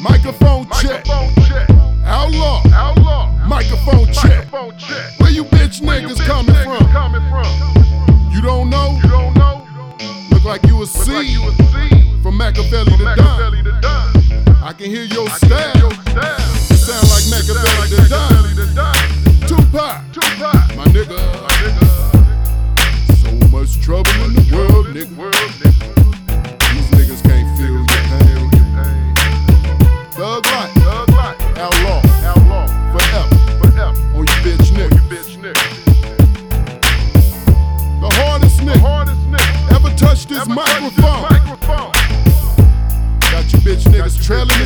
Microphone check. Outlaw. Microphone check. Where you bitch niggas coming from? You don't know? Look like you a seed from Machiavelli to Don. I can hear your style. You sound like Machiavelli to Don. Tupac, my nigga. So much trouble in the world, nigga. These niggas can't feel your pain. Thug life, outlaw, forever, on you bitch nigga. The hardest nigga ever touched this microphone. Got you bitch niggas trailing